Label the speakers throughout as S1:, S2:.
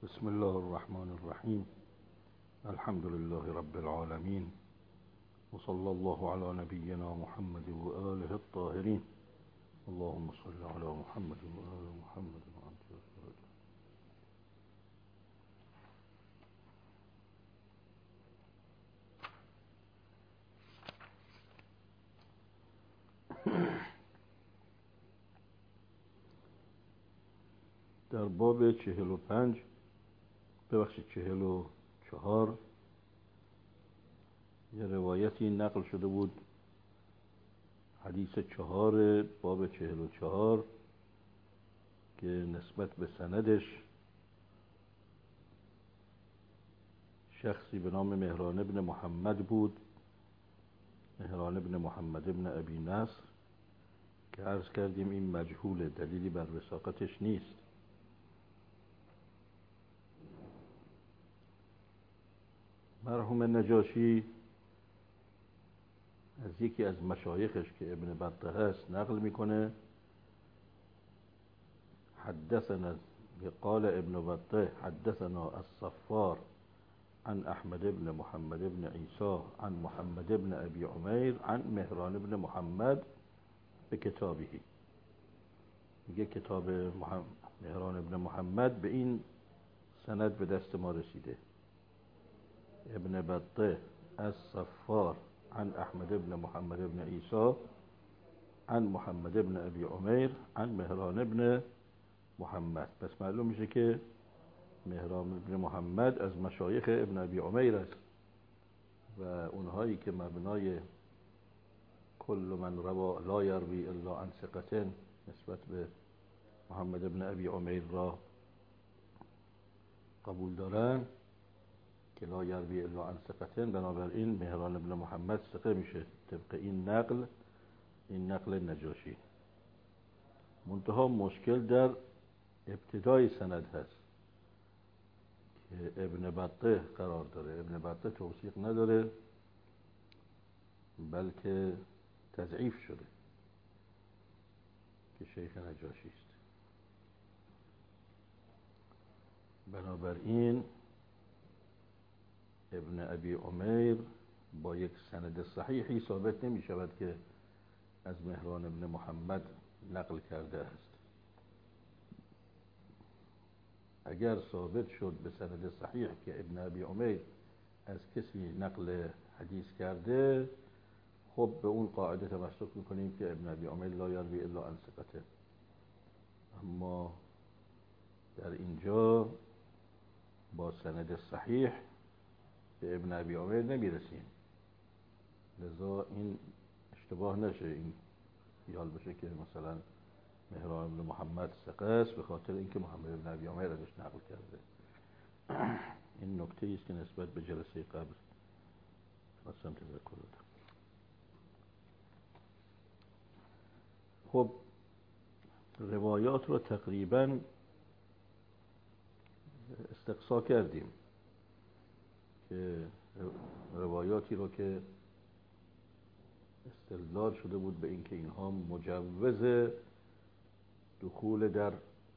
S1: بسم الله الرحمن الرحیم. الحمد لله رب العالمین و صلی الله علی نبینا محمد و آله الطاهرین. اللهم صل علی محمد و آل محمد و انت الصادق. در باب 45 44 یه روایتی نقل شده بود، حدیث 4 باب 44 که نسبت به سندش شخصی به نام مهران ابن محمد بود، مهران ابن محمد ابن ابی نصر، که عرض کردیم این مجهول، دلیلی بر وثاقتش نیست. مرحوم نجاشی از یکی از مشایخش که ابن بطه هست نقل میکنه، حدثنا، قال ابن بطه حدثنا الصفار عن احمد ابن محمد ابن عیسی عن محمد ابن ابی عمیر عن مهران ابن محمد به کتابی. میگه کتاب مهران ابن محمد به این سند به دست ما رسیده. ابن بطه از صفار عن احمد ابن محمد ابن عیسی عن محمد ابن ابی عمیر عن مهران ابن محمد. پس معلوم میشه که مهران ابن محمد از مشایخ ابن ابی عمیر است و اونهایی که مبنای کل من روا لا یروی الا عن ثقة نسبت به محمد ابن ابی عمیر را قبول دارن که لا یروی الا عن ثقة، بنابراین مهران ابن محمد ثقه میشه طبق این نقل نجاشی. منتها مشکل در ابتدای سند هست که ابن بطه قرار داره. ابن بطه توثیق نداره بلکه تضعیف شده که شیخ نجاشی است. بنابراین ابن ابی عمیر با یک سند صحیحی ثابت نمی شود که از مهران ابن محمد نقل کرده است. اگر ثابت شد به سند صحیح که ابن ابی عمیر از کسی نقل حدیث کرده، خب به اون قاعده تمسک میکنیم که ابن ابی عمیر لا یروی الا عن ثقة. اما در اینجا با سند صحیح به ابن ابی عمیر نمیرسیم، لذا این اشتباه نشه، این خیال بشه که مثلا مهران ابن محمد ثقه است به خاطر اینکه محمد ابن ابی عمیر ازش نقل کرده. این نکته است که نسبت به جلسه قبل خواستم تذکر بدم. خب روایات رو تقریبا استقصا کردیم که روایاتی رو که استدلال شده بود به اینکه اینها مجوز دخول در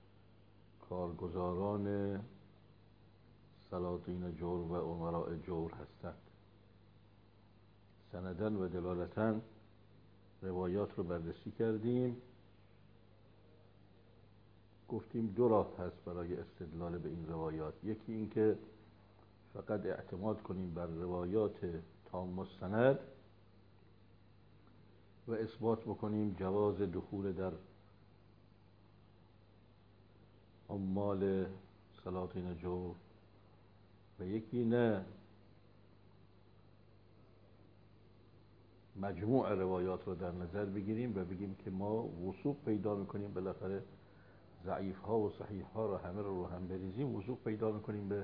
S1: کارگزاران سلاطین جور و امراء جور هستند، سندن و دلالتن روایات رو بررسی کردیم. گفتیم دو راه هست برای استدلال به این روایات. یکی این که فقط اعتماد کنیم بر روایات تام السند و اثبات بکنیم جواز دخول در عمال سلاطین جور، و یکی نه، مجموع روایات رو در نظر بگیریم و بگیم که ما وثوق پیدا میکنیم، بالاخره ضعیف ها و صحیح ها رو همه رو هم بریزیم، وثوق پیدا میکنیم به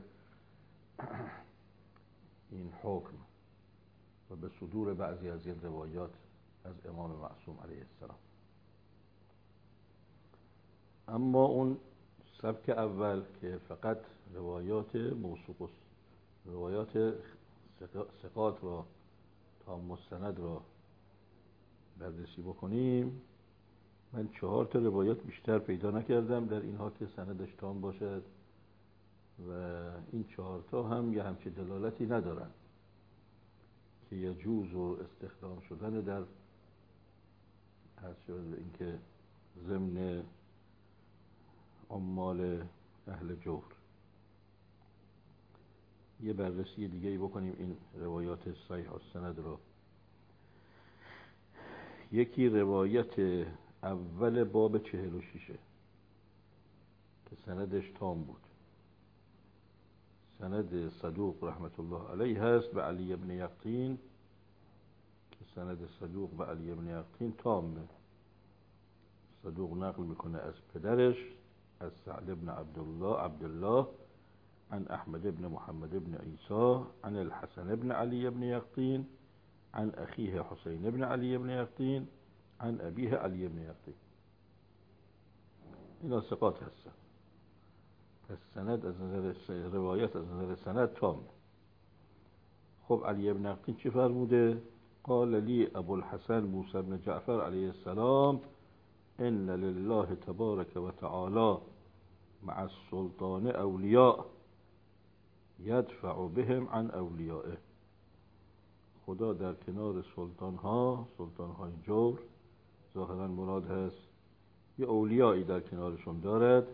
S1: این حکم و به صدور بعضی از این روایات از امام معصوم علیه السلام. اما اون سبک اول که فقط روایات موثوق، روایات ثقات را تا مستند را بررسی بکنیم، من 4 روایات بیشتر پیدا نکردم در اینها که سندش تام باشد و این 4 هم یه همچین دلالتی ندارن که یجوز و استخدام شدن در اینکه ضمن عمال اهل جور. یه بررسی دیگه ای بکنیم این روایات صحیح السند رو. یکی روایت اول باب 46 که سندش تام بود، سند صدوق رحمت الله علیه هست به علی ابن یقطین، که سند صدوق به علی ابن یقطین تامه. صدوق نقل میکنه از پدرش از سعد ابن عبدالله عن احمد ابن محمد ابن عیسی عن الحسن ابن علی ابن یقطین عن اخیه حسین ابن علی ابن یقطین عن ابیه علی ابن یقطین. اینا ثقات هستن. پس سند از نظر روایت از نظر سند تام. خب علی ابن یقطین چی فرموده؟ قال لی ابو الحسن موسی بن جعفر علیه السلام ان لله تبارک و تعالی مع السلطان اولیاء یدفع بهم عن اولیائه. خدا در کنار سلطان‌های جور، ظاهراً مراد هست یه اولیایی در کنارشون دارد،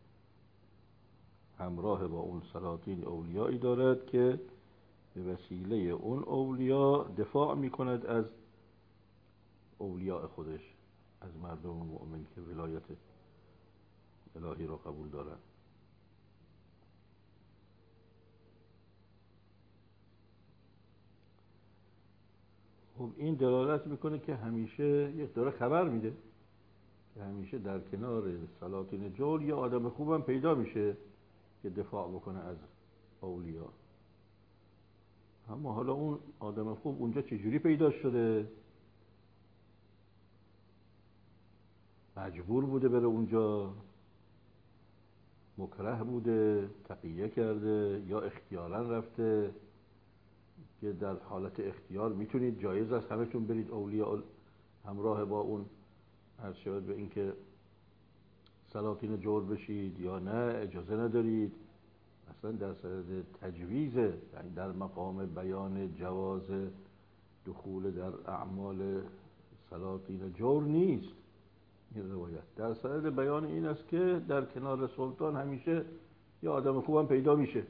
S1: همراه با اون سلاطین اولیایی دارد که به وسیله اون اولیا دفاع میکند از اولیاء خودش، از مردم مؤمن که ولایت الهی را قبول دارند. خب این دلالت میکنه که همیشه یک داره خبر میده که همیشه در کنار سلاطین جور یه آدم خوبم پیدا میشه که دفاع بکنه از اولیا. اما حالا اون آدم خوب اونجا چجوری پیدا شده؟ مجبور بوده بره اونجا، مکره بوده، تقیه کرده، یا اختیارا رفته؟ که در حالت اختیار میتونید، جایز است همتون برید اولیاء همراه با اون عرض شود به اینکه سلاطین جور بشید، یا نه اجازه ندارید. اصلا در صدد تجویزه، یعنی در مقام بیان جواز دخول در اعمال سلاطین جور نیست این روایت. در صدد بیان این است که در کنار سلطان همیشه یه آدم خوبم پیدا میشه.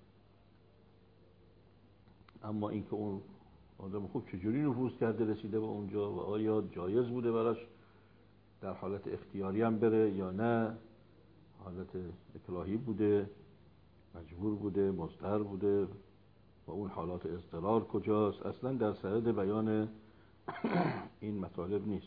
S1: اما اینکه اون آدم خوب چجوری نفوذ کرده رسیده به اونجا و آیا جایز بوده براش در حالت اختیاری هم بره یا نه حالت اکراهی بوده، مجبور بوده، مضطر بوده، و اون حالات اضطرار کجاست، اصلا در صدد بیان این مطالب نیست.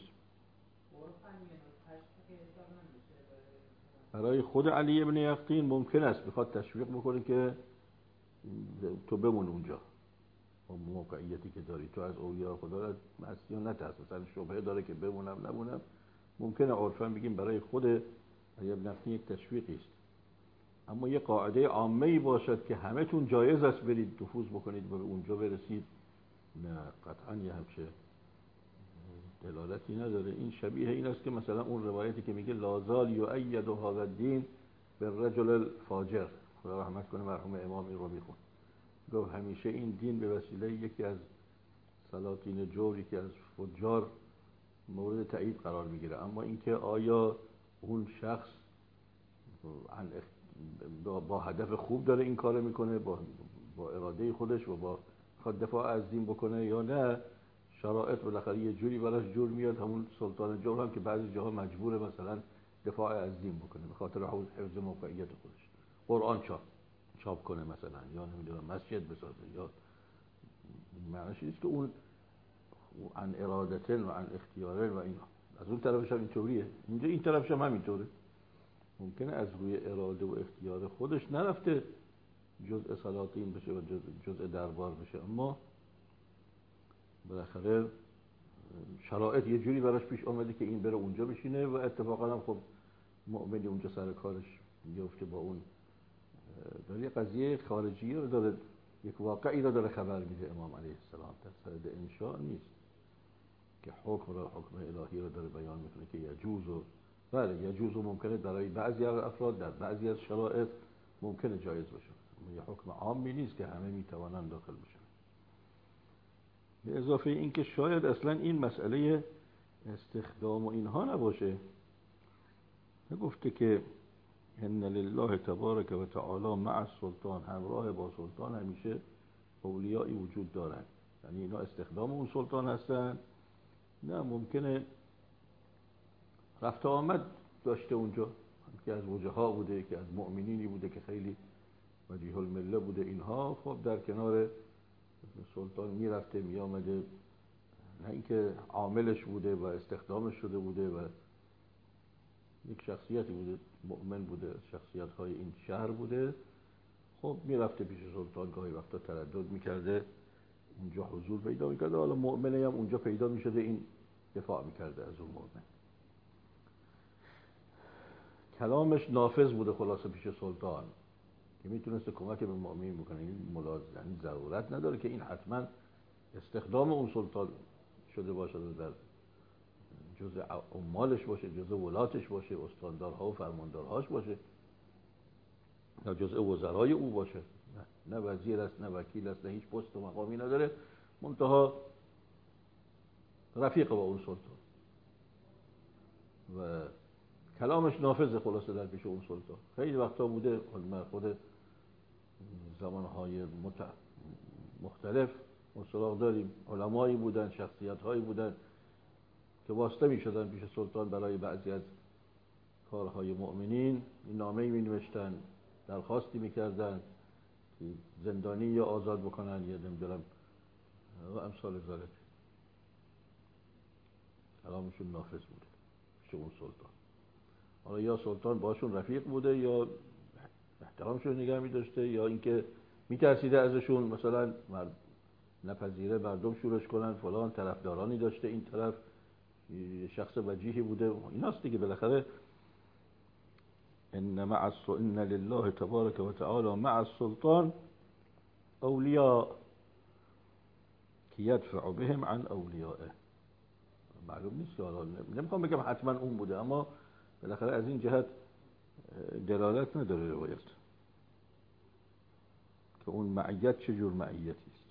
S1: برای خود علی ابن یقطین ممکن است بخواد تشویق بکنه که تو بمون اونجا، با موقعیتی که داری، تو از اولیاء خدا را مستی و نترس، مثلا شبهه داره که بمونم نمونم. ممکنه عرفاً بگیم برای خود علی ابن یقطین یک تشویقی است. اما یه قاعده عامه‌ای باشد که همه تون جایز است برید نفوذ بکنید و به اونجا برسید، نه، قطعاً یه همچه دلالتی نداره. این شبیه این است که مثلا اون روایتی که میگه لازال یؤید هذا الدین بالرجل الفاجر، خدا رحمت کنه مرحوم امام این رو میخون، گفت همیشه این دین به وسیله یکی از سلاطین جور، یکی از فجار مورد تایید قرار میگیره. اما اینکه آیا اون شخص با هدف خوب داره این کارو میکنه، با اراده خودش و با خود دفاع از دین بکنه یا نه، شرایط بالاخره یه جوری براش جور میاد. همون سلطان جور هم که بعضی جاها مجبوره مثلا دفاع از دین بکنه به خاطر حفظ موقعیت خودش، قرآن چاپ کنه مثلا، یا نمیدونم مسجد بسازه، یا معنیش نیست که اون عن ارادتن و عن اختیارن و این از اون طرفش هم اینطوریه، اینجا این طرفش هم همینطوره. ممکنه از روی اراده و اختیار خودش نرفته جزء سلاطین بشه و جزء دربار بشه، اما بالاخره شرایط یه جوری براش پیش آمده که این بره اونجا بشینه و اتفاقا هم خب مؤمنی اونجا سر کارش میفته با اون. داره قضیه خارجی رو داره، یک واقعی رو داره خبر میده امام علیه السلام، در صدد انشاء نیست که حکم الهی رو داره بیان میکنه که یجوز و بله یجوز و ممکنه برای بعضی از افراد در بعضی از شرایط ممکنه جایز باشه، یه حکم عامی نیست که همه میتوانند داخل بشن. به اضافه اینکه شاید اصلا این مسئله استخدام و اینها نباشه. گفته که ان لله تبارک و تعالی مع السلطان، همراه با سلطان همیشه اولیایی وجود دارن. یعنی اینا استخدام اون سلطان هستن. نه، ممکنه رفت آمد داشته اونجا، که از وجها بوده، که از مؤمنینی بوده که خیلی وجیه المله بوده. اینها خب در کنار سلطان میرفته میامده، نه اینکه عاملش بوده و استخدامش شده بوده و یک شخصیتی بوده، مؤمن بوده، شخصیت های این شهر بوده. خب میرفته پیش سلطان، گاهی وقتا تردد میکرده، اونجا حضور پیدا میکرده. حالا مؤمنه هم اونجا پیدا میشده، این دفاع میکرده از اون مؤمن. کلامش نافذ بوده خلاصه پیش سلطان، که میتونسته کمک به مؤمنین بکنه. این یعنی ضرورت نداره که این حتما استخدام اون سلطان شده باشه، در جزء عمالش باشه، جزء ولاتش باشه، استاندارها و فرماندارهاش باشه، یا جزء وزرای او باشه. نه وزیر است، نه وکیل است، نه هیچ پست و مقامی نداره، منتها رفیق با اون سلطان و کلامش نافذه خلاصه در پیش اون سلطان. خیلی وقتا بوده، خود زمانهای مختلف مصلاح داریم، علمایی بودن، شخصیت هایی بودن که واسطه می شدن پیش سلطان برای بعضی از کارهای مؤمنین. این نامه‌ای می نوشتن، درخواستی می کردن که زندانی یا آزاد بکنن، یا نمیدونم و امثال ذالک. کلامشون نافذ بوده پیش اون سلطان. حالا یا سلطان باشون رفیق بوده، یا احترامشون نگه می داشته، یا اینکه می ترسیده ازشون، مثلا نپذیره مردم شورش کنن، فلان طرفدارانی داشته، این طرف شخص وجیهی بوده. ایناست دیگه بالاخره. ان لله تبارک و تعالی مع السلطان اولیاء که یدفع بهم عن اولیائه. معلوم نیست، حالا نمیخوام بگم حتما اون بوده، اما بالاخره از این جهت دلالت نداره روایت که اون معیت چه جور معیتی است.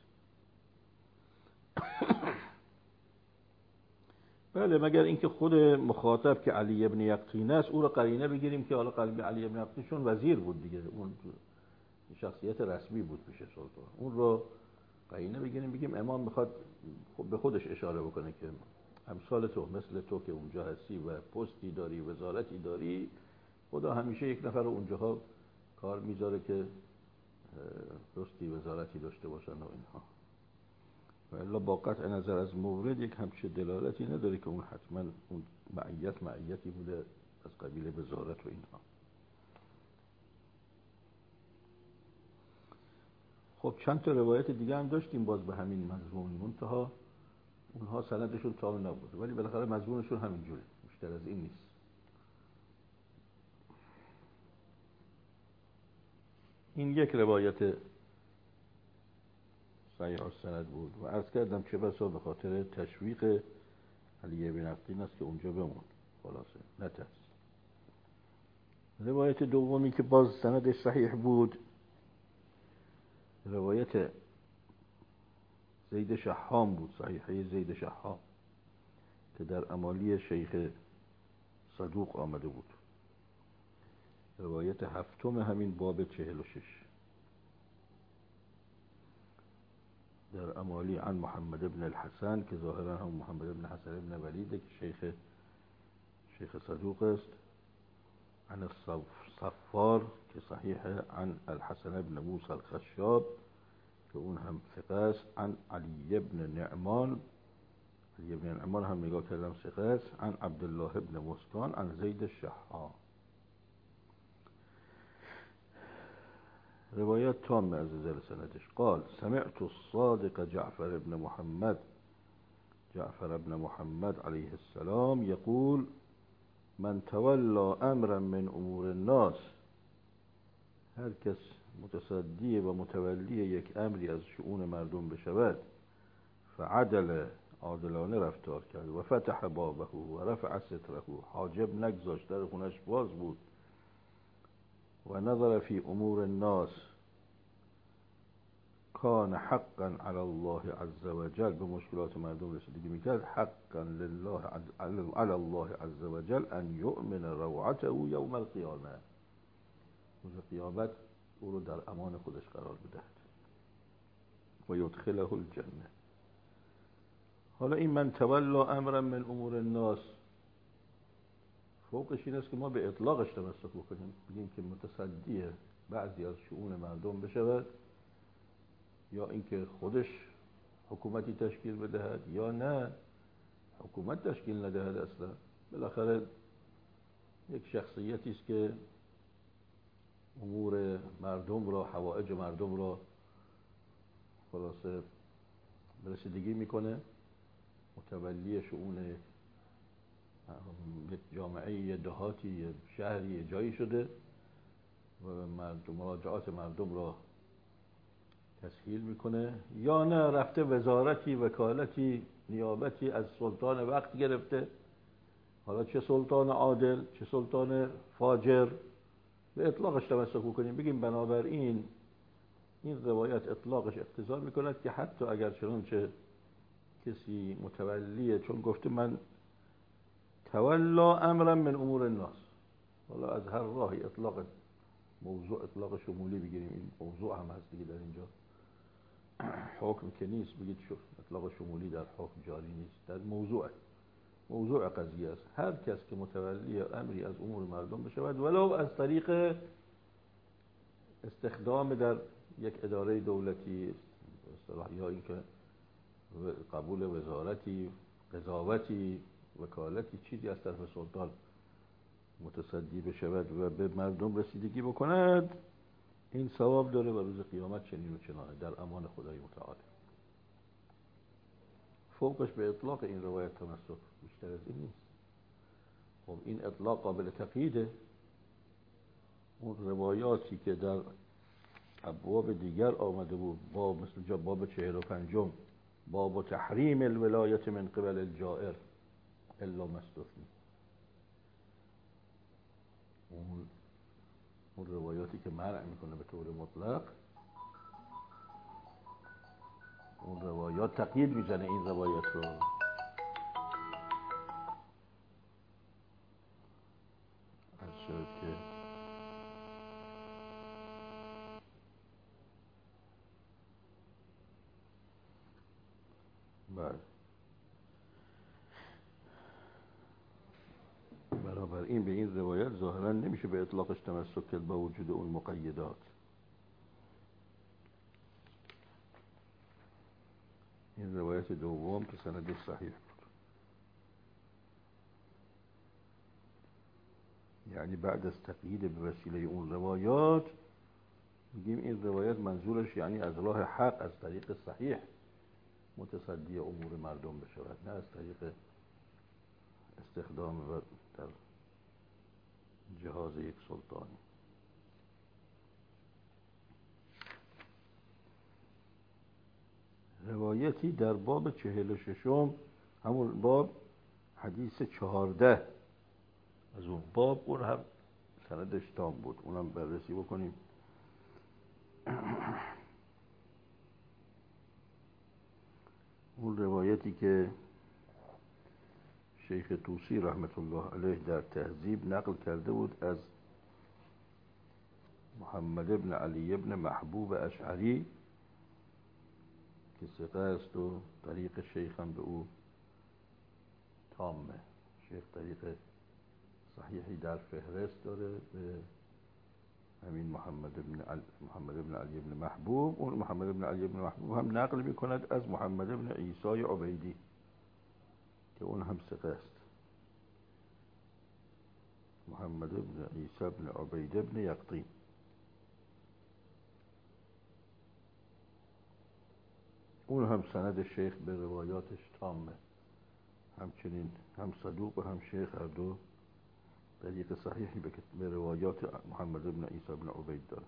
S1: بله، مگر اینکه خود مخاطب که علی ابن یقطین است، او را قرینه بگیریم که حالا قلب علی ابن یقطین چون وزیر بود دیگه، اون شخصیت رسمی بود پیش سلطان، اون رو قرینه بگیریم، بگیم امام میخواد به خودش اشاره بکنه که امثال تو، مثل تو که اونجا هستی و پستی داری، وزارتی داری، خدا همیشه یک نفر اونجاها کار میذاره که پستی وزارتی داشته باشن و اینها. و الا با قطع نظر از مورد یک همچه دلالتی نداره که اون حتما اون معیتی بوده از قبیل وزارت و اینها. خب چند تا روایت دیگه هم داشتیم باز به همین مضمون، منتها اونها سندشون تام نبود، ولی بالاخره مضمونشون همین جوره، بیشتر از این نیست. این یک روایت صحیح السند بود و عرض کردم چه بسا به خاطر تشویق علی بن یقطین است که اونجا بمون، خلاصه نترس. روایت دومی که باز سندش صحیح بود، روایت زید شحام بود، صحیحه زید شحام که در امالی شیخ صدوق آمده بود، روایت هفتم همین باب 46 در امالی عن محمد بن الحسن که ظاهرا هم محمد بن حسن بن ولیده که شیخ صدوق است، عن الصفار که صحیحه، عن الحسن بن موسى الخشاب که اون هم ثقه است، عن علی بن نعمان، علی بن نعمان هم نگاه کردم ثقه است، عن عبدالله بن مسکان عن زید الشحام. روایت تام از نظر سندش. قال سمعت الصادق جعفر بن محمد علیه السلام یقول من تولا امرا من امور الناس، هر کس متصدی و متولی یک امری از شؤون مردم بشود، فعدل، عادلانه رفتار کرد، و فتح بابه و رفع ستره، حاجب نگذاشت، در خونش باز بود، و نظر فی امور الناس کان حقا علی الله عز وجل، به مشکلات مردم رسیدگی میکرد، حقا لله علی الله عز وجل ان یؤمن روعته یوم القیامه، روز قیامت او رو در امان خودش قرار بدهد و یدخله الجنه. حالا این من تولا امرا من امور الناس، فوقش این است که ما به اطلاقش تمسک بکنیم، بگیم که متصدی بعضی از شؤون مردم بشود، یا اینکه خودش حکومتی تشکیل بدهد، یا نه حکومت تشکیل ندهد اصلا. بالاخره یک شخصیتی است که امور مردم را، حوائج مردم را خلاصه رسیدگی میکنه، متولی شؤون یک جامعه، یه دهاتی، یه شهری، یه جایی شده و مراجعات مردم را تسهیل میکنه، یا نه رفته وزارتی، وکالتی، نیابتی از سلطان وقت گرفته، حالا چه سلطان عادل چه سلطان فاجر، به اطلاقش تمسک بکنیم، بگیم بنابراین این روایت اطلاقش اقتضا میکند که حتی اگر چنانچه کسی متولیه، چون گفته من تولا امرا من امور الناس، حالا از هر راهی اطلاق موضوع اطلاق شمولی بگیریم، این موضوع هم هست دیگه، در اینجا حکم که نیست بگید اطلاق شمولی در حکم جاری نیست، در موضوع قضیه است. هر کس که متولی امری از امور مردم بشود، ولو از طریق استخدام در یک اداره دولتی یا اینکه قبول وزارتی، قضاوتی، وکالتی، چیزی از طرف سلطان متصدی بشود و به مردم رسیدگی بکند، این ثواب داره و روز قیامت چنین و چنانه در امان خدای متعال. فوقش به اطلاق این روایت تمسک، بیشتر از این نیست. خب این اطلاق قابل تقییده. اون روایاتی که در ابواب دیگر آمده بود، مثل باب 45، باب تحریم الولایت من قبل الجائر الا ما استثنی، اون روایاتی که منع میکنه به طور مطلق، اون روایات تقیید میزنه این روایت رو. از شد که بنابراین به این روایت ظاهرا نمیشه به اطلاقش تمسک کرد با وجود اون مقیدات. این روایت دوم که سندش صحیح بود، یعنی بعد از تقیید به وسیله اون روایات میگیم این روایت منظورش یعنی از راه حق، از طریق صحیح متصدی امور مردم بشود، نه از طریق استخدام و در جهاز یک سلطانی. روایتی در باب 46، همون باب حدیث 14 از اون باب، اون هم سندش تام بود، اونم بررسی بکنیم. اون روایتی که شیخ طوسی رحمت الله علیه در تهذیب نقل کرده بود از محمد ابن علی ابن محبوب اشعری که ثقه است و طریق شیخ هم به او تامه. شیخ طریق صحیحی در فهرست داره به همین محمد ابن علی ابن محبوب. اون محمد ابن علی ابن محبوب هم نقل میکند از محمد ابن عیسی عبیدی که اون هم ثقه است. محمد ابن عیسی ابن عبید ابن یقطین. اون هم سند شیخ به روایاتش تامه، همچنین هم صدوق و هم شیخ هر دو طریق صحیحی به روایات محمد ابن عیسی ابن عبید داره.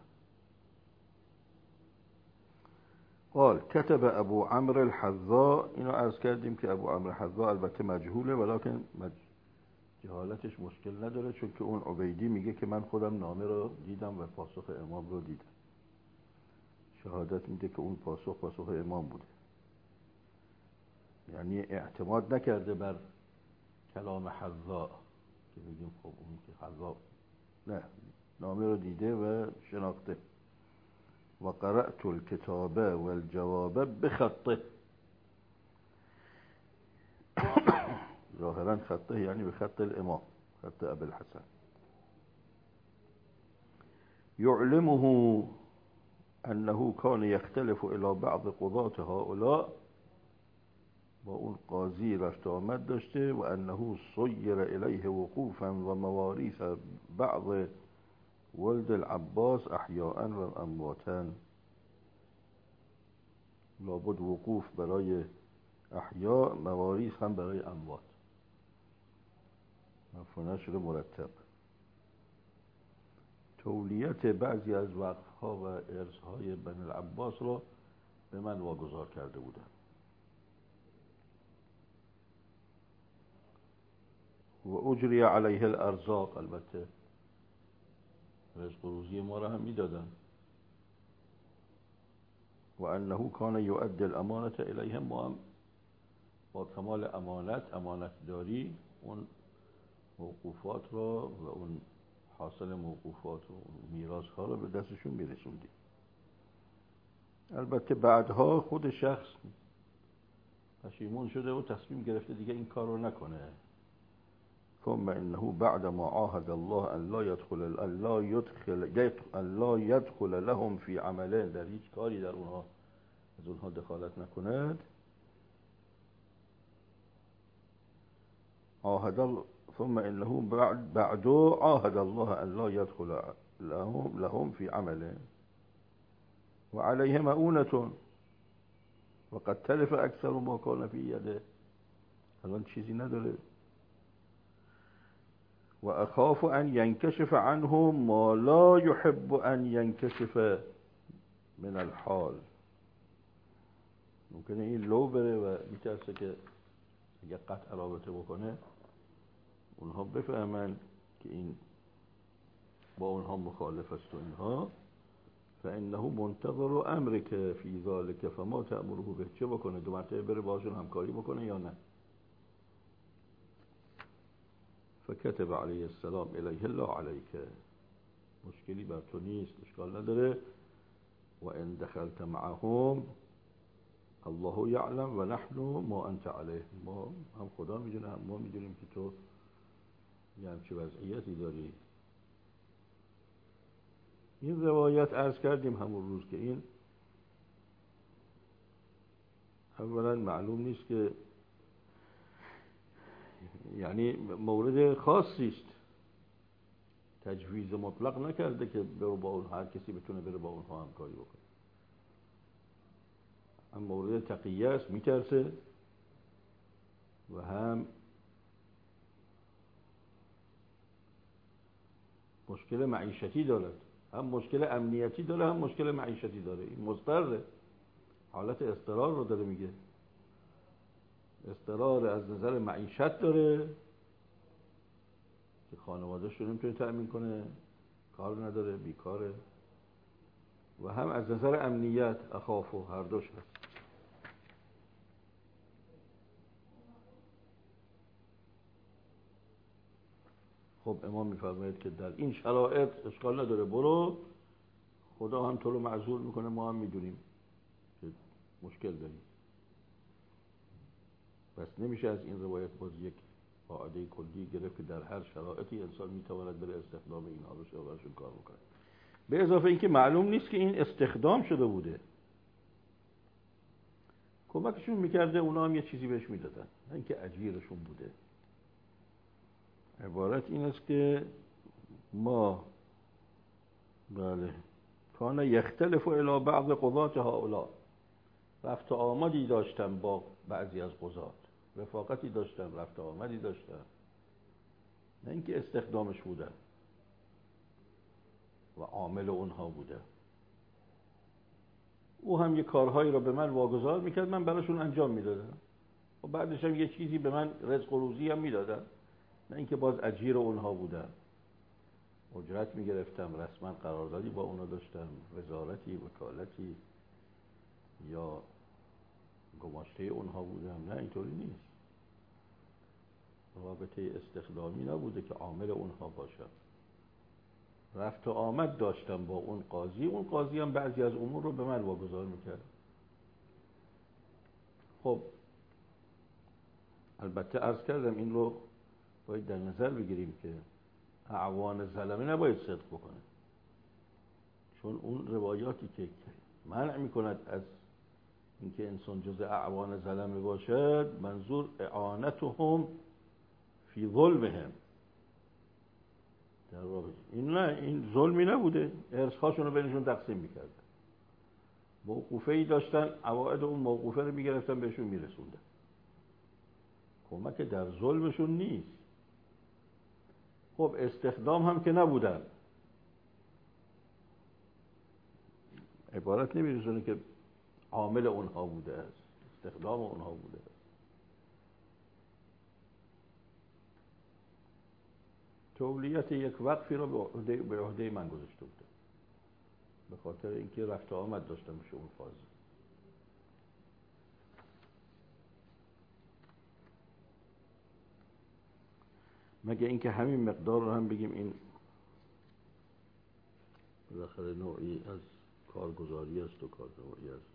S1: قال كتب ابو عمرو الحذاء، اینو عرض کردیم که ابو عمرو الحذاء البته مجهوله، ولکن جهالتش مشکل نداره، چون که اون عبیدی میگه که من خودم نامه رو دیدم و پاسخ امام رو دیدم. شهادت میده که اون پاسخ امام بوده، یعنی اعتماد نکرده بر کلام حذاء که میگیم خب اون که حذاء، نه، نامه رو دیده و شناخته. و قرأت الكتاب والجواب بخطه، ظاهرا خطه یعنی به خط الامام، خط ابی الحسن. يعلمه انه كان يختلف الى بعض قضاة هؤلاء، با اون قاضی رفت آمد داشته. و انه صیر الیه وقوفا و مواریث بعض ولد العباس احیاء و امواتا، لابد وقوف برای احیاء، مواریث هم برای اموات، مفهوم شده مرتب. تولیت بعضی از وقفها و ارثهای بنی العباس را به من واگذار کرده بودند. و اجری علیه الارزاق، البته رزق و روزی ما را هم میدادن. و انه کان یؤدی الامانة الیهم، ما هم با کمال امانت داری اون موقوفات را و اون حاصل موقوفات و میراث ها را به دستشون میرسوندیم. البته بعدها خود شخص پشیمون شده و تصمیم گرفته دیگه این کار رو نکنه. ثم انه بعد ما عاهد الله ان لا يدخل لهم في عمله، در هیچ کاری در اونها از اونها دخالت نکند. ثم انه بعد عاهد الله ان لا يدخل لهم في عمله و علیه مؤونة و قد تلف اکثر ما کان فی یده، الان چیزی نداره. و اخاف ان ینکشف عنهم ما لا يحب ان ینکشف من الحال، ممکنه این لو بره و میترسه که اگه قطع رابطه بکنه اونها بفهمن که این با اونها مخالف است و اینها. فانه منتظر امرک فی ذلک فما تأمره به، چه بکنه؟ دو مرتبه بره باشون همکاری بکنه یا نه؟ فکتب علیه السلام الیه لا علیک، مشکلی بر تو نیست، اشکال نداره. و ان دخلت معهم الله یعلم و نحن ما انت علیه، ما هم خدا میدونه هم ما میدونیم که تو یه همچه وضعیتی داری. این روایت عرض کردیم همون روز که این اولا معلوم نیست که یعنی مورد خاصی است، تجویز مطلق نکرده که برو با اون، هر کسی بتونه بره با اونها همکاری بکنه. هم مورد تقیه است، میترسه، و هم مشکل معیشتی دارد، هم مشکل امنیتی داره هم مشکل معیشتی داره. این مضطره، حالت اضطرار رو داره میگه. اضطرار از نظر معیشت داره که خانواده‌اش رو نمیتونه تأمین کنه، کار نداره، بیکاره، و هم از نظر امنیت، اخاف، و هر دوش هست. خب امام میفرماید که در این شرایط اشکال نداره، برو، خدا هم تو رو معذور میکنه، ما هم میدونیم که مشکل داریم. بس نمیشه از این روایت باز یک قاعده کلی گرفت که در هر شرایطی انسان میتواند بره استخدام اینها رو شغلشون کار بکنه. به اضافه اینکه معلوم نیست که این استخدام شده بوده، کمکشون میکرده، اونا هم یه چیزی بهش میدادن، نه اینکه اجیرشون بوده. عبارت این است که ما بله کان یختلف الی بعض قضاة هؤلاء، رفت و آمدی داشتن با بعضی از قضات، رفاقتی داشتن، رفت و آمدی داشتن، نه اینکه استخدامش بودن و عامل اونها بوده. او هم یه کارهایی را به من واگذار میکرد، من براشون انجام میدادم و بعدش هم یه چیزی به من رزق و روزی هم میدادن. نه اینکه باز اجیر اونها بودم، اجرت میگرفتم، رسما قراردادی با اونا داشتم، وزارتی، وکالتی یا گماشته اونها بودم. نه اینطوری نیست. رابطه استخدامی نبوده که عامل اونها باشم. رفت و آمد داشتم با اون قاضی، اون قاضی هم بعضی از امور رو به من واگذار میکرد. خب البته عرض کردم این رو باید در نظر بگیریم که اعوان ظلمه نباید صدق بکنه، چون اون روایاتی که منع میکند از اینکه انسان جز اعوان ظلمه باشد، منظور اعانتهم فی ظلمهم. در واقع این ظلمی نبوده، ارث‌هاشون رو بینشون تقسیم میکردن، موقوفه‌ای داشتن، عواید اون موقوفه رو میگرفتن بهشون میرسوندن. کمک در ظلمشون نیست. خب استخدام هم که نبودن، عبارت نمیرسونه که عامل اونها بوده است، استخدام اونها بوده است. تولیت یک وقفی رو به عهده من گذاشته بوده، به خاطر اینکه رفت و آمد داشتم میشه اون قاضی. مگه اینکه همین مقدار رو هم بگیم این بالاخره نوعی از کارگزاری است و کارنوعی است.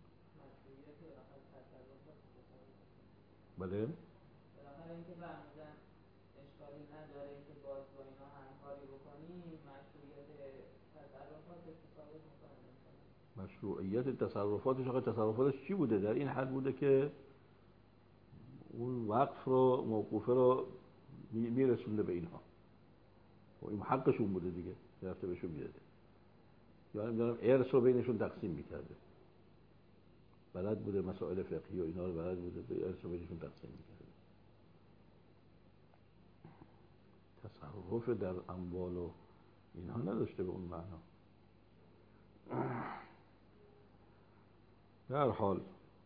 S1: بله؟
S2: بالاخره اینکه فرمودن اشکالی نداره که باز با اینا همکاری بکنیم، مشروعیت تصرفات اتفاقی میکنه.
S1: مشروعیت تصرفاتش، آقا تصرفاتش چی بوده؟ در این حد بوده که اون وقف رو، موقوفه رو میرسونده به اینها و این حقشون بوده دیگه، رفته بهشون میداده. یا نمیدونم ارث رو بینشون تقسیم میکرده، بلد بوده مسائل فقهی و اینا رو بلد بوده، به ارث رو بینشون تقسیم میکرده. تصرف در اموال و اینها نداشته به اون معنا. در حال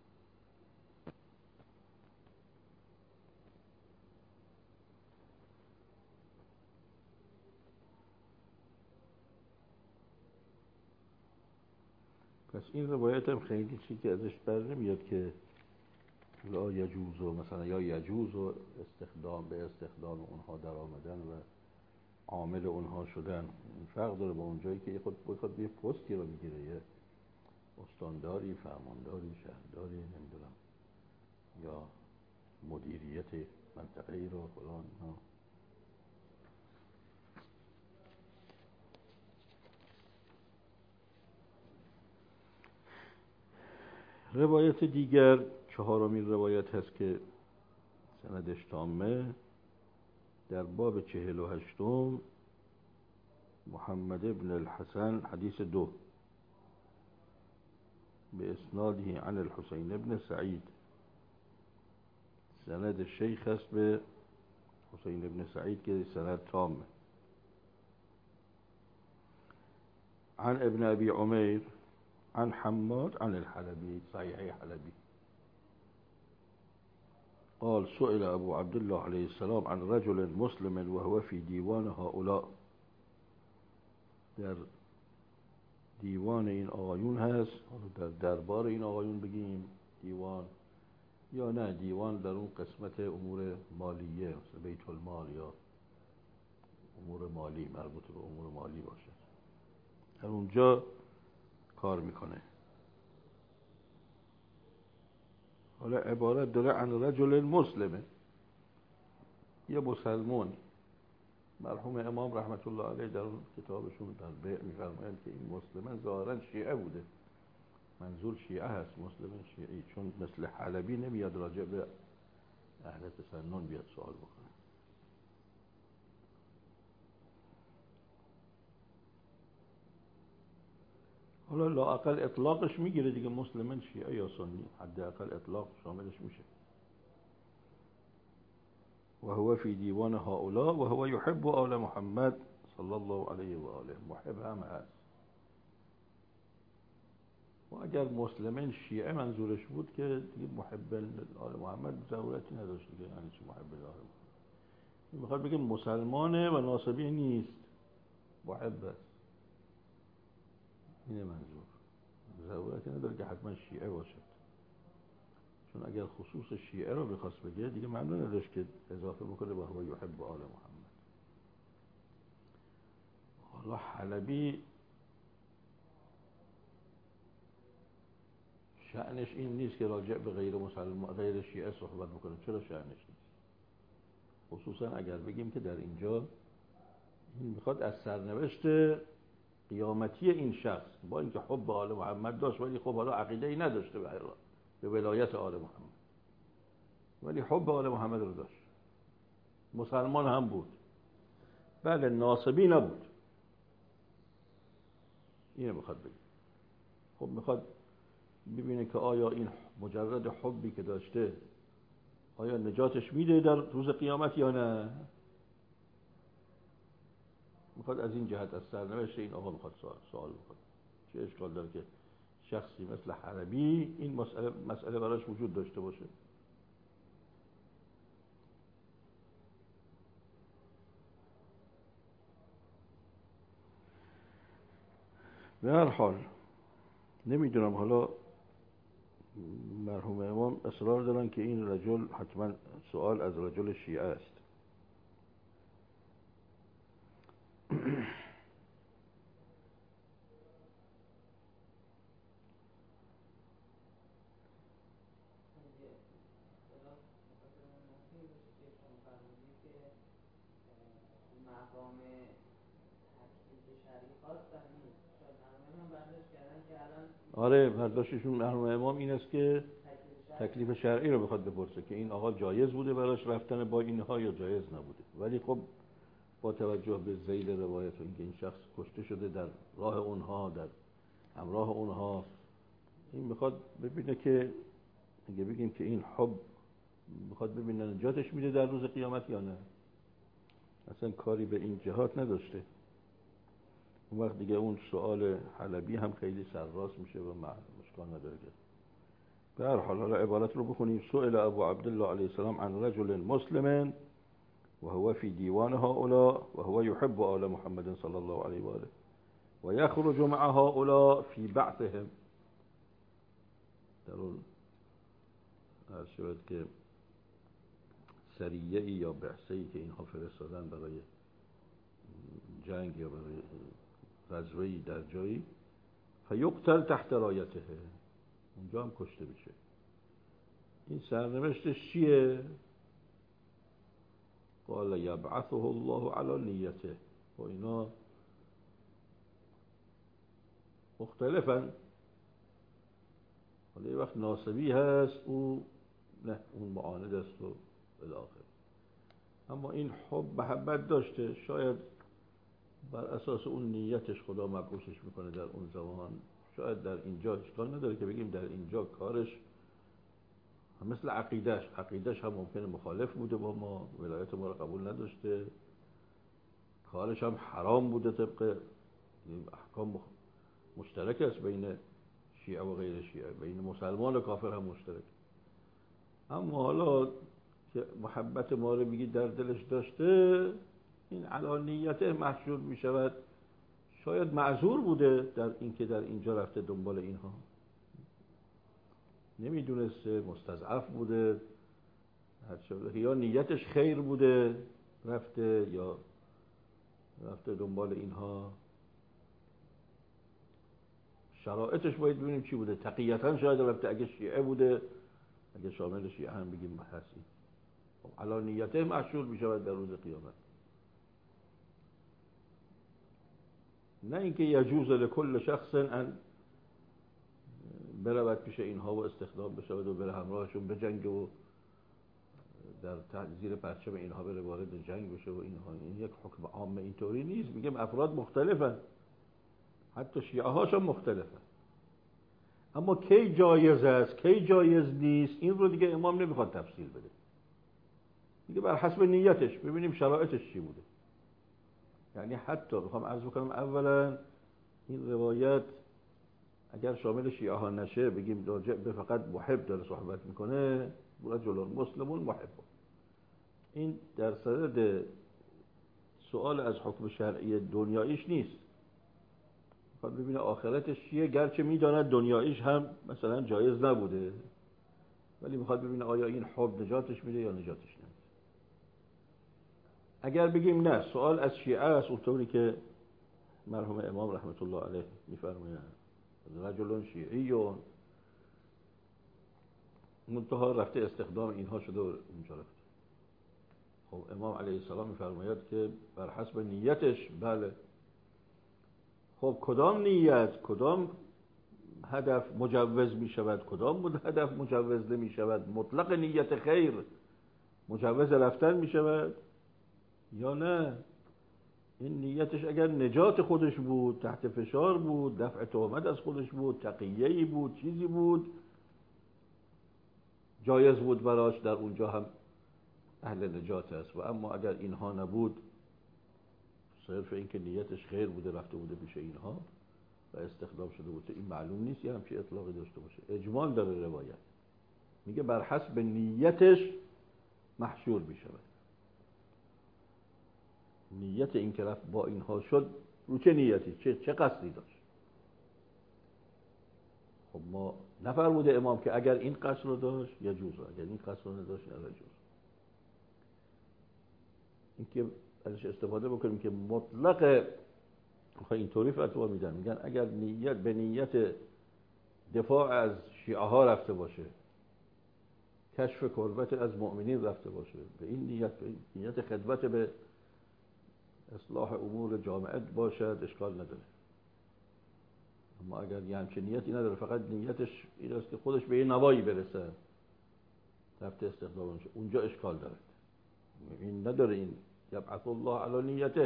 S1: پس این روایت هم خیلی چیزی که ازش بر نمیاد که لا یجوز و مثلا یا یجوز و استخدام به استخدام اونها در آمدن و عامل اونها شدن. این فرق داره با اونجایی که خود یه پستی رو میگیره، یه استانداری، فرمانداری، شهرداری، نمیدونم یا مدیریت منطقه ای رو فلان. روایت دیگر، چهارمین روایت هست که سندش تامه، در باب 48 محمد ابن الحسن حدیث 2 به اسناده عن الحسین ابن سعید. سند شیخ هست به حسین ابن سعید که سند تامه. عن ابن ابي عمير عن حماد عن الحلبي، صحيح حلبي، قال سئل ابو عبد الله عليه السلام عن رجل مسلم وهو في ديوان هؤلاء. در دیوان این آقایون هست، در دربار این آقایون بگیم دیوان، یا نه دیوان در اون قسمت امور مالیه، مثل بیت المال یا امور مالی، مربوط به امور مالی باشه، در اونجا کار میکنه. حالا عبارت داره عن رجل مسلمه، یه مسلمان. مرحوم امام رحمت الله علیه در اون کتابشون در بیع میفرمایند که این مسلمان ظاهرا شیعه بوده، منظور شیعه هست، مسلمان شیعی، چون مثل حلبی نمیاد راجع به اهل تسنن بیاد سوال بکنه. حالا لااقل اطلاقش میگیره دیگه، مسلمان شیعه یا سنی، حداقل اطلاق شاملش میشه. وهو في ديوان هؤلاء وهو يحب آل محمد صلى الله عليه وآله، محب هم هست. و اگر مسلمان شیعه منظورش بود که دیگه محب آل محمد ضرورتی نداشت دیگه، یعنی چی محب آل محمد؟ میخواد بگه مسلمانه و ناصبی نیست، محب است. اینه منظور. ضرورتی نداره که حتما شیعه باشد، چون اگر خصوص شیعه رو بخواست بگه دیگه معنی نداشت که اضافه بکنه با هو یحب آل محمد. حالا حلبی شأنش این نیست که راجع به غیر مسلمان غیر شیعه صحبت بکنه. چرا شأنش نیست؟ خصوصا اگر بگیم که در اینجا این میخواد از سرنوشت قیامتی این شخص، با اینکه حب آل محمد داشت ولی خب حالا عقیده ای نداشته به ولایت آل محمد، ولی حب آل محمد رو داشت، مسلمان هم بود، بله ناصبی نبود. اینو میخواد بگه. خب میخواد ببینه که آیا این مجرد حبی که داشته آیا نجاتش میده در روز قیامت یا نه. میخواد از این جهت از سرنوشت این آقا میخواد سوال بکنه. چه اشکال داره که شخصی مثل حلبی این مسئله براش وجود داشته باشه؟ به هر حال نمیدونم، حالا مرحوم امام اصرار دارن که این رجل حتما سوال از رجل شیعه است. آره برداشتشون مرحوم امام این است که تکلیف شرعی رو بخواد بپرسه که این آقا جایز بوده براش رفتن با اینها یا جایز نبوده. ولی خب با توجه به ذیل روایت و اینکه این شخص کشته شده در راه اونها، در همراه اونها، این میخواد ببینه که اگه بگیم که این حب میخواد ببینه نجاتش میده در روز قیامت یا نه. اصلا کاری به این جهات نداشته. اون وقت دیگه اون سوال حلبی هم خیلی سرراست میشه و مشکل نداره. به هر حال حالا عبارت رو بخونیم. سئل ابو عبدالله علیه السلام عن رجل مسلم وهو في ديوان هؤلاء وهو يحب آل محمد صلى الله عليه وآله ويخرج مع هؤلاء في بعثهم. در اون عرض شد که سریه یا بعثه‌ای که اینها فرستادن برای جنگ یا برای غزوه‌ای در جایی، فیقتل تحت رایته، اونجا هم کشته بشه. این سرنوشتش چیه؟ قال یبعثه الله علی نیته. و اینا مختلفن. حالا یه وقت ناصبی هست او نه، اون معاند است و بالاخره. اما این حب محبت داشته، شاید بر اساس اون نیتش خدا مبعوثش میکنه در اون زمان. شاید در اینجا اشکال نداره که بگیم در اینجا کارش مثل عقیدش هم ممکنه مخالف بوده با ما، ولایت ما رو قبول نداشته، کارش هم حرام بوده، طبق احکام مشترک است بین شیعه و غیر شیعه، بین مسلمان و کافر هم مشترک. اما حالا که محبت ما رو میگی در دلش داشته، این علانیت محسوب میشود. شاید معذور بوده در اینکه در اینجا رفته دنبال اینها، نمیدونسته، مستضعف بوده، یا نیتش خیر بوده رفته، یا رفته دنبال اینها. شرایطش باید ببینیم چی بوده. تقییتا شاید رفته، اگه شیعه بوده، اگه شامل شیعه هم بگیم هستی، علانیته محشور میشود در روز قیامت. نه اینکه یجوز لکل شخص ان برود پیش اینها و استخدام بشود و بره همراهشون بجنگه و در زیر پرچم اینها بره وارد جنگ بشه و اینها. این یک حکم عام اینطوری نیست. میگم افراد مختلفن، حتی شیعه هاشون مختلفن. اما کی جایز است کی جایز نیست، این رو دیگه امام نمیخواد تفصیل بده. دیگه بر حسب نیتش ببینیم شرایطش چی بوده. یعنی حتی بخوام عرض بکنم، اولا این روایت اگر شامل شیعه ها نشه، بگیم راجع به فقط محب داره صحبت میکنه، رجل مسلمون محب، این در صدد سوال از حکم شرعی دنیاییش نیست، میخواد ببینه آخرتش چیه، گرچه میداند دنیاییش هم مثلا جایز نبوده، ولی میخواد ببینه آیا این حب نجاتش میده یا نجاتش نمیده. اگر بگیم نه، سوال از شیعه است، اونطوری که مرحوم امام رحمت الله علیه میفرمایند رجل شیعی منتها رفته استخدام اینها شده و اونجا رفته. خب امام علیه السلام میفرماید که بر حسب نیتش، بله. خب کدام نیت، کدام هدف مجوز می شود، کدام هدف مجوز نمی شود؟ مطلق نیت خیر مجوز رفتن می شود یا نه؟ این نیتش اگر نجات خودش بود، تحت فشار بود، دفع تهمت از خودش بود، تقیه‌ای بود، چیزی بود، جایز بود براش، در اونجا هم اهل نجات است. و اما اگر اینها نبود، صرف این که نیتش خیر بوده، رفته بوده پیش اینها و استخدام شده بوده، این معلوم نیست یه همچین اطلاقی داشته باشه. اجمال داره روایت، میگه بر حسب نیتش محشور می شود. نیت این که رفت با اینها شد رو چه نیتی، چه قصدی داشت؟ خب ما نفرموده امام که اگر این قصد رو داشت یجوز، اگر این قصد رو نداشت یجوز. این که ازش استفاده بکنیم که مطلق اینطوری فتوا میدن، میگن اگر نیت به نیت دفاع از شیعه ها رفته باشه، کشف کربت از مؤمنین رفته باشه، به این نیت، به این نیت خدمت به اصلاح امور جامعه باشد، اشکال نداره. اما اگر یه همچین نیتی نداره، فقط نیتش این است که خودش به یه نوایی برسه، رفته استخدام شه، اونجا اشکال داره. این نداره، این یبعث الله علی نیته.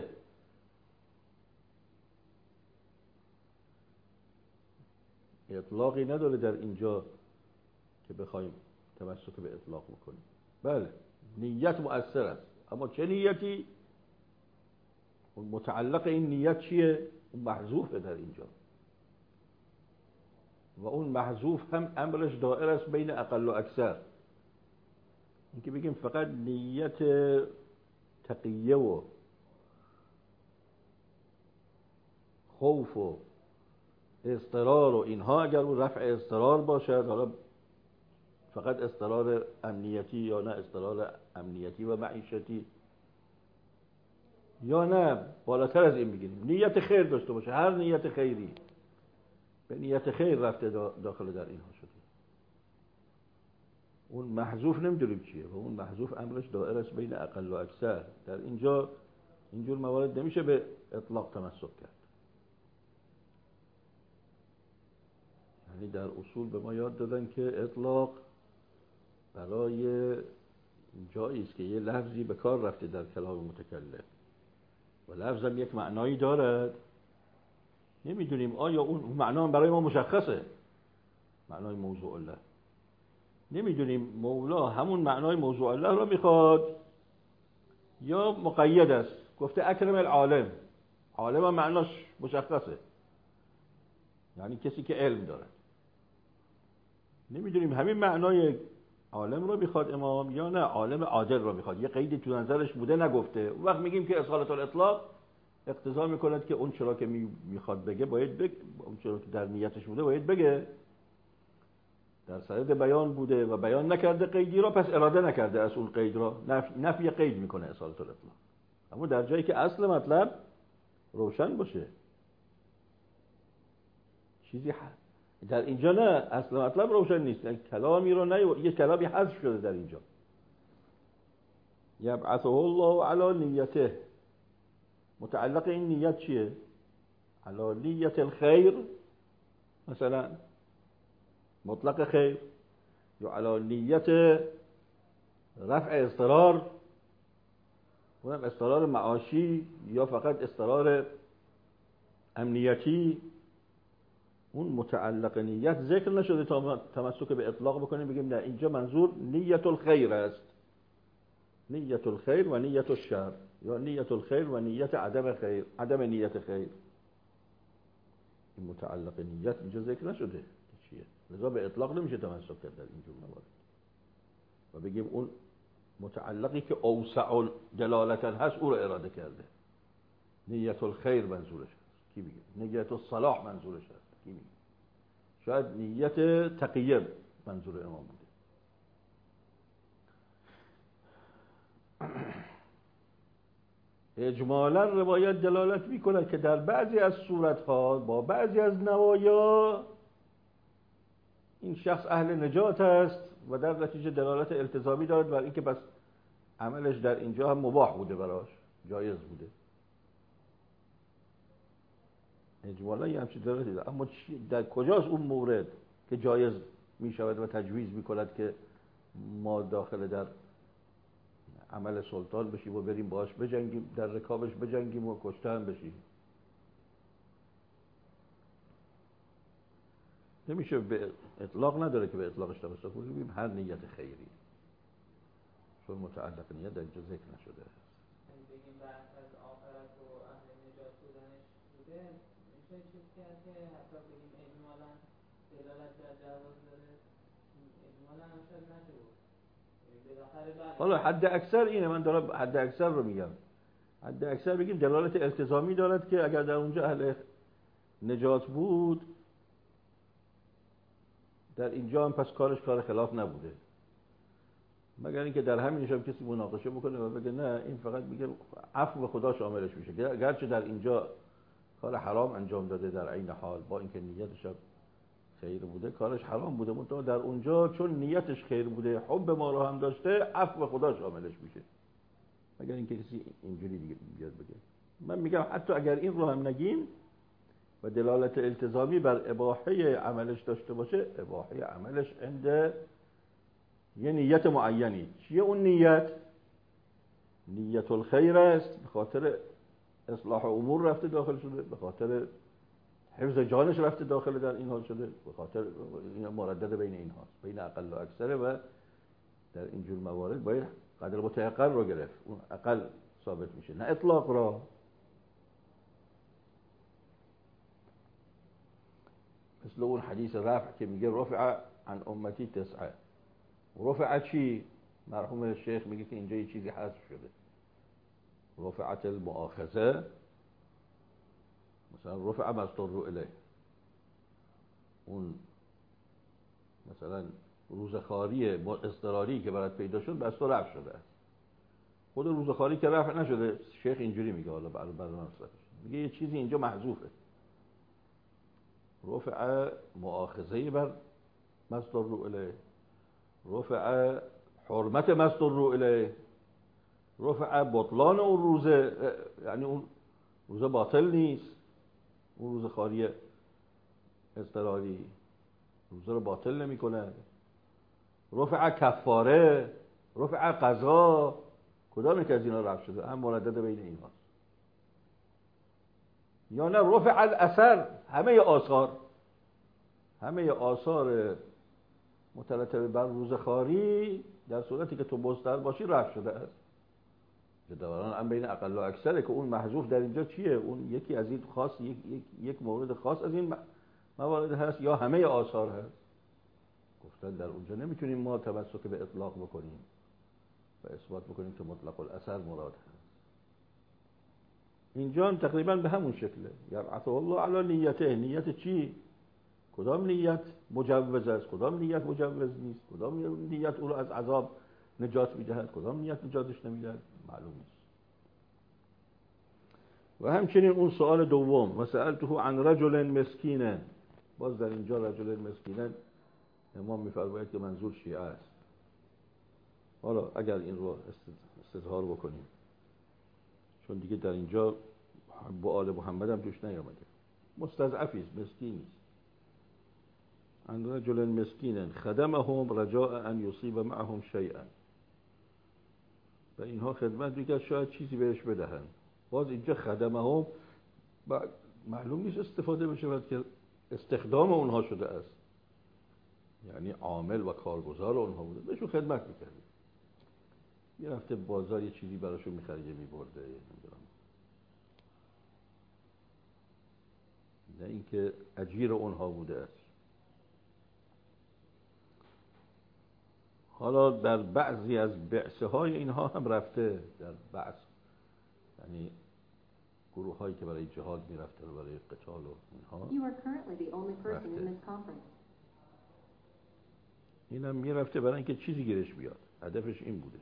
S1: اطلاقی نداره در اینجا که بخوایم تمسک به اطلاق بکنیم. بله نیت مؤثر است، اما چه نیتی؟ اون متعلق این نیت چیه؟ اون محذوفه در اینجا، و اون محذوف هم امرش دائر است بین اقل و اکثر. این که بگیم فقط نیت تقیه و خوف و اضطرار و اینها، اگر اون رفع اضطرار باشد، حالا فقط اضطرار امنیتی یا نه اضطرار امنیتی و معیشتی، یا نه بالاتر از این بگیریم نیت خیر داشته باشه، هر نیت خیری، به نیت خیر رفته داخل در اینها شده، اون محذوف نمیدونیم چیه، و اون محذوف امرش دائر است بین اقل و اکثر. در اینجا اینجور موارد نمیشه به اطلاق تمسک کرد. یعنی در اصول به ما یاد دادن که اطلاق برای جایی است که یه لفظی به کار رفته در کلام متکلم و لفظم یک معنایی دارد، نمیدونیم آیا اون معنا برای ما مشخصه، معنای موضوع الله، نمیدونیم مولا همون معنای موضوع الله رو میخواد یا مقید است. گفته اکرم العالم، عالم هم معناش مشخصه، یعنی کسی که علم داره. نمیدونیم همین معنای عالم رو میخواد امام یا نه عالم عادل رو میخواد، یه قیدی تو نظرش بوده نگفته. اون وقت میگیم که اصالت الاطلاق اقتضا میکند که اون چرا که میخواد بگه باید بگه، اون چرا که در نیتش بوده باید بگه. در صدد بیان بوده و بیان نکرده قیدی را، پس اراده نکرده از اون قید را، نفی قید میکنه اصالت الاطلاق. اما در جایی که اصل مطلب روشن باشه، چیزی در اینجا نه، اصل مطلب روشن نیست، یعنی کلامی رو نه، یه کلامی حذف شده در اینجا. یبعثه الله علی نیته، متعلق این نیت چیه؟ علی نیت الخیر مثلا، مطلق خیر، یا علی نیت رفع اضطرار، اونم اضطرار معاشی یا فقط اضطرار امنیتی. اون متعلق نیت ذکر نشده تا تمسک به اطلاق بکنیم بگیم نه، اینجا منظور نیت الخیر است، نیت الخیر و نیت الشر، یا نیت الخیر و نیت عدم خیر، عدم نیت خیر. این متعلق نیت اینجا ذکر نشده چیه، لذا به اطلاق نمیشه تمسک کرد در اینجور موارد و بگیم اون متعلقی که اوسع دلالتا هست او رو اراده کرده. نیت الخیر منظورش هست، کی میگه؟ نیت الصلاح منظورش هست، کی میگه؟ شاید نیت تقیه منظور امام بوده. اجمالا روایت دلالت می‌کند که در بعضی از صورت‌ها با بعضی از نوایا این شخص اهل نجات است و در نتیجه دلالت التزامی دارد بر اینکه بس عملش در اینجا هم مباح بوده، براش جایز بوده. اجمالا یه همچین دلالتی داره. اما در کجاست اون مورد که جایز می‌شود و تجویز می‌کند که ما داخل در عمل سلطان بشیم و بریم باش بجنگیم، در رکابش بجنگیم و کشته هم بشیم؟ نمیشه، به اطلاق نداره که به اطلاقش توسط کنیم هر نیت خیری، چون متعلق نیت در اینجا ذکر نشده.
S2: بگیم بحث از آخرت و اهل نجات بودنش بوده، میشه چیز کرد که حتی بگیم اجمالا دلالت در جواز داره، اجمالا هم شاید نشه بود.
S1: حالا حد اکثر اینه، من دارم حد اکثر رو میگم. حد اکثر بگیم دلالت التزامی دارد که اگر در اونجا اهل نجات بود، در اینجا هم پس کارش کار خلاف نبوده. مگر اینکه در همینش هم کسی مناقشه بکنه و بگه نه این فقط میگه عفو به خدا شاملش میشه، گرچه در اینجا کار حرام انجام داده در عین حال، با اینکه نیتش خیر بوده کارش حرام بوده، منتها در اونجا چون نیتش خیر بوده، حب ما رو هم داشته، عفو به خدا شاملش میشه. مگر اینکه کسی اینجوری دیگه بیاد بگه. من میگم حتی اگر این رو هم نگیم و دلالت التزامی بر اباحه عملش داشته باشه، اباحه عملش عند یه نیت معینی. چیه اون نیت؟ نیت الخیر است، به خاطر اصلاح امور رفته داخل شده، به خاطر حفظ جانش رفته داخل در این حال شده، به خاطر این مردد بین این هاست، بین اقل و اکثره، و در اینجور موارد باید قدر متعقل رو گرفت، اون اقل ثابت میشه، نه اطلاق را. مثل اون حدیث رفع که میگه رفع عن امتی 9، رفع چی؟ مرحوم شیخ میگه که اینجا یه چیزی حذف شده، رفعت المؤاخذه، مثلا رفع مصدر الیه، اون مثلا روزخواری اضطراری که برات پیدا شد بس تو رفع شده است. خود روزخواری که رفع نشده، شیخ اینجوری میگه، حالا بعد میگه یه چیزی اینجا محذوفه، رفع مؤاخذه بر مصدر الیه، رفع حرمت مصدر الیه، رفع بطلان اون روزه، یعنی اون روزه باطل نیست، اون روزخواری اضطراری روزه رو باطل نمی کنه. رفع کفاره، رفع قضا، کدام یک از اینا رفع شده؟ هم مردد بین این هاست. یا نه رفع الاثر، همه آثار مترتب بر روزخواری در صورتی که تو مضطر باشی رفع شده است. دوران هم بین اقل و اکثره که اون محذوف در اینجا چیه؟ اون یکی از این خاص، یک مورد خاص از این موارد هست یا همه آثار هست؟ گفتن در اونجا نمیتونیم ما تمسک به اطلاق بکنیم و اثبات بکنیم که مطلق الاثر مراد هست. اینجا هم تقریبا به همون شکله. یبعث الله علی نیته، نیت چی؟ کدام نیت مجوز است، کدام نیت مجوز نیست، کدام نیت او رو از عذاب نجات میدهد، کدام نیت نجاتش نمیدهد، معلوم نیست. و همچنین اون سوال دوم، و سألته عن رجل مسکین، باز در اینجا رجل مسکین امام میفرماید که منظور شیعه است. حالا اگر این رو استظهار بکنیم، چون دیگه در اینجا با آل محمد هم توش نیامده، مستضعفی است، مسکینی است. عن رجل مسکین خدمهم رجاء ان یصیب معهم شیئا، و اینها خدمت میکرد شاید چیزی بهش بدهن. باز اینجا خدمهم معلوم نیست استفاده بشه که استخدام اونها شده است، یعنی عامل و کارگزار اونها بوده، بهشون خدمت میکرد، یه رفته بازار یه چیزی براشون میخریده میبرده، نه اینکه اجیر اونها بوده است. حالا در بعضی از بعثه های اینها هم رفته، در بعض یعنی گروه هایی که برای جهاد می رفته و برای قتال و اینها رفته. این هم می رفته برای اینکه چیزی گیرش بیاد، هدفش این بوده.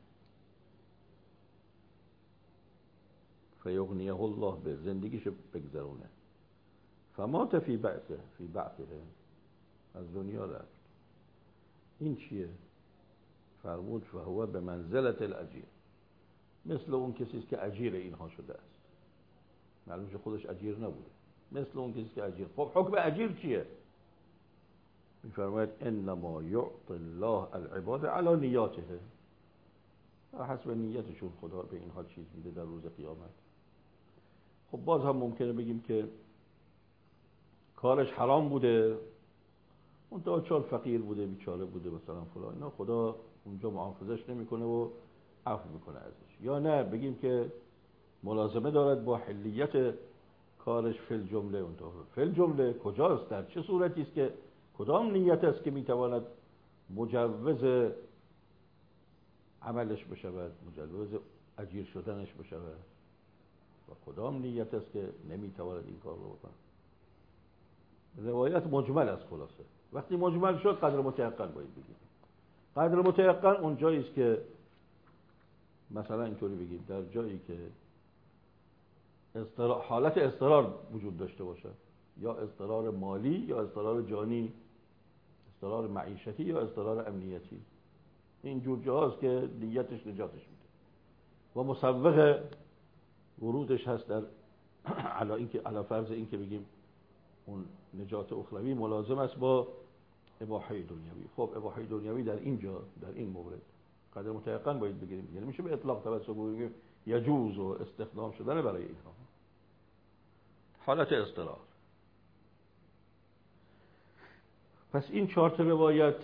S1: فیغنیه الله به زندگیش بگذرونه. فمات فی بعثه از دنیا رفت. این چیه؟ فرمود فهو به منزلت الاجیر، مثل اون کسی است که اجیر اینها شده است. معلومه که خودش اجیر نبوده، مثل اون کسی که اجیر. خب حکم اجیر چیه؟ میفرماید انما یعطی الله العباد علی نیاته، حسب نیتشون خدا به اینها چیز میده در روز قیامت. خب باز هم ممکنه بگیم که کارش حرام بوده، اون تا چون فقیر بوده، بیچاره بوده، مثلا فلان، اینا خدا اونجا معاخذش نمیکنه و عفو میکنه ازش. یا نه بگیم که ملازمه دارد با حلیت کارش فی الجمله. اونطور فی الجمله کجاست؟ در چه صورتی است که کدام نیت است که میتواند مجوز عملش بشود، مجوز اجیر شدنش بشود، و کدام نیت است که نمیتواند این کار رو بکنه؟ روایت مجمل است. خلاصه وقتی مجمل شد قدر متيقن باید بگیم. قدر متيقن اون جایی است که مثلا اینطوری بگیم در جایی که حالت اضطرار وجود داشته باشه، یا اضطرار مالی یا اضطرار جانی، اضطرار معیشتی یا اضطرار امنیتی، این جور جاهاست که نیتش نجاتش میده و مسوغ ورودش هست در علی فرض این که بگیم اون نجات اخروی ملازم است با اباحه دنیوی. خب اباحه دنیوی در اینجا در این مورد قدر متيقن باید بگیریم، یعنی میشه به اطلاق توسط بگیم یجوز و استخدام شدن برای اینها حالت اضطرار. پس این 4 روایت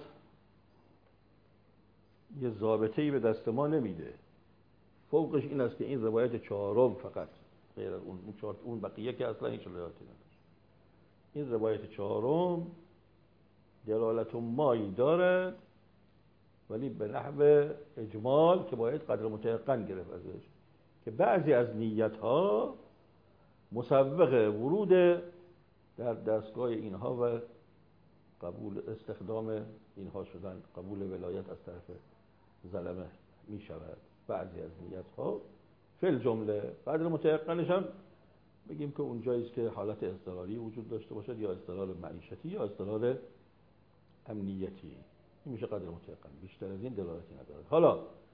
S1: یه ضابطه‌ای به دست ما نمیده. فوقش این است که این روایت 4 فقط، غیر از اون بقیه که اصلا هیچ روایتی نداره. این روایت 4 دلالت مایی دارد، ولی به نحو اجمال که باید قدر متيقن گرفت ازش، که بعضی از نیت‌ها مسوغ ورود در دستگاه اینها و قبول استخدام اینها شدن، قبول ولایت از طرف ظلمه می شود. بعضی از نیت‌ها فی الجمله قدر متيقنش هم بگیم که اون جایی است که حالت اضطراری وجود داشته باشد، یا اضطرار معیشتی یا اضطرار امنیتی، این میشه قدر متيقن. بیشتر از این دلالتی نداره. حالا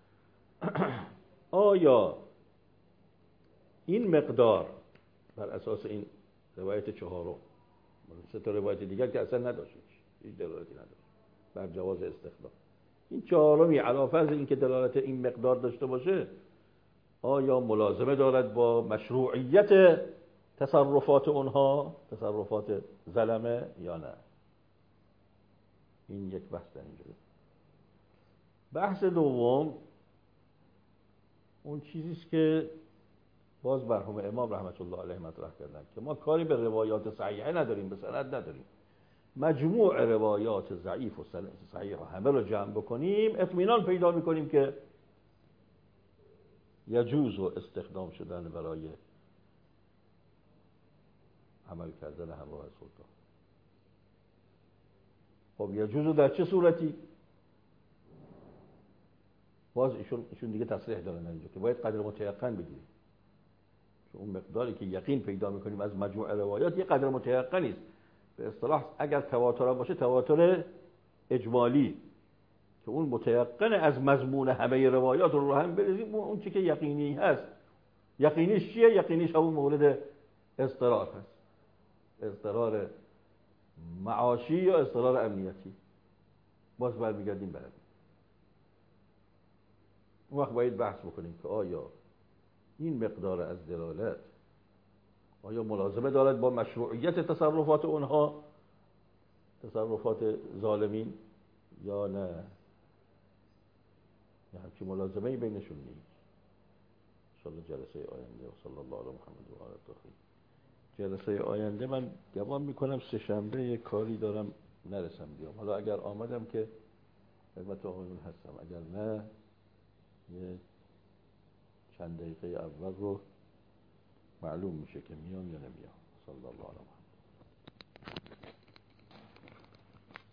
S1: آیا این مقدار بر اساس این روایت 4 3 تا روایت دیگر که اصلا نداشت، هیچ دلالتی نداشت بر جواز استخدام، این 4 علی فرض این که دلالت این مقدار داشته باشه، آیا ملازمه دارد با مشروعیت تصرفات اونها، تصرفات ظلمه، یا نه؟ این یک بحث در اینجا. بحث دوم اون چیزی است که باز مرحوم امام رحمت الله علیه مطرح کردن که ما کاری به روایات صحیحه نداریم، به سند نداریم. مجموع روایات ضعیف و صحیح و همه رو جمع بکنیم، اطمینان پیدا میکنیم که یجوز و استخدام شدن برای عمل کردن همراه سلطان. خب یجوز در چه صورتی؟ باز ایشون دیگه تصریح دارن اینجا که باید قدر متيقن بگیریم، چون اون مقداری که یقین پیدا میکنیم از مجموع روایات یه قدر متيقنی است. به اصطلاح اگر تواتر باشه تواتر اجمالی، که اون متيقن از مضمون همه روایات رو هم بریزیم اون چیزی که یقینی هست. یقینیش چیه؟ یقینیش همون مورد اضطرار هست، اضطرار معاشی یا اضطرار امنیتی. باز برمیگردیم برای اون وقت باید بحث بکنیم که آیا این مقدار از دلالت آیا ملازمه دارد با مشروعیت تصرفات اونها، تصرفات ظالمین، یا نه؟ یه همچین ملازمه‌ای بینشون نیست. انشاءالله جلسه آینده. و صلی الله علی محمد و آله الطاهرین. جلسه آینده من گمان میکنم 3 شنبه یه کاری دارم نرسم بیام. حالا اگر آمدم که خدمت آقایون هستم، اگر نه یه چند دقیقه اول رو معلوم میشه که میان یا نمیان. صلی الله علیه و